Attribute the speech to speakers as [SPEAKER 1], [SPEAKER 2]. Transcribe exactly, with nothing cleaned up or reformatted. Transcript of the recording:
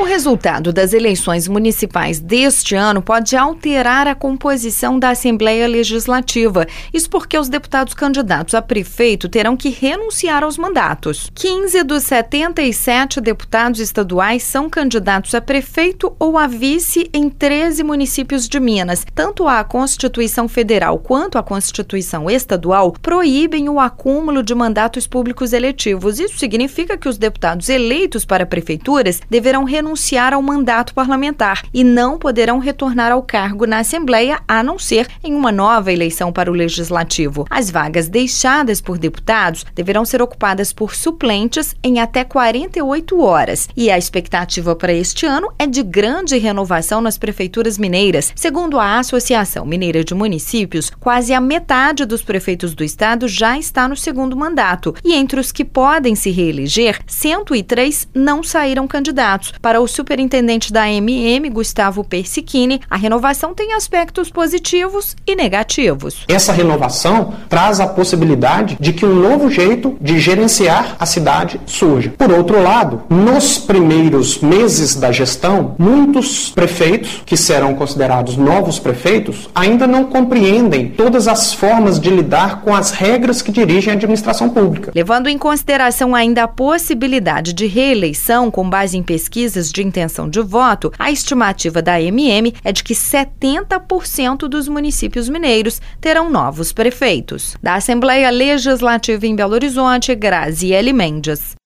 [SPEAKER 1] O resultado das eleições municipais deste ano pode alterar a composição da Assembleia Legislativa. Isso porque os deputados candidatos a prefeito terão que renunciar aos mandatos. quinze dos setenta e sete deputados estaduais são candidatos a prefeito ou a vice em treze municípios de Minas. Tanto a Constituição Federal quanto a Constituição Estadual proíbem o acúmulo de mandatos públicos eletivos. Isso significa que os deputados eleitos para prefeituras deverão renunciar renunciar ao mandato parlamentar e não poderão retornar ao cargo na Assembleia, a não ser em uma nova eleição para o Legislativo. As vagas deixadas por deputados deverão ser ocupadas por suplentes em até quarenta e oito horas. E a expectativa para este ano é de grande renovação nas prefeituras mineiras. Segundo a Associação Mineira de Municípios, quase a metade dos prefeitos do estado já está no segundo mandato. E entre os que podem se reeleger, cento e três não saíram candidatos. Para o superintendente da A M M, Gustavo Persichini, a renovação tem aspectos positivos e negativos.
[SPEAKER 2] Essa renovação traz a possibilidade de que um novo jeito de gerenciar a cidade surja. Por outro lado, nos primeiros meses da gestão, muitos prefeitos, que serão considerados novos prefeitos, ainda não compreendem todas as formas de lidar com as regras que dirigem a administração pública.
[SPEAKER 1] Levando em consideração ainda a possibilidade de reeleição com base em pesquisas de intenção de voto, a estimativa da A M M é de que setenta por cento dos municípios mineiros terão novos prefeitos. Da Assembleia Legislativa em Belo Horizonte, Graziele Mendes.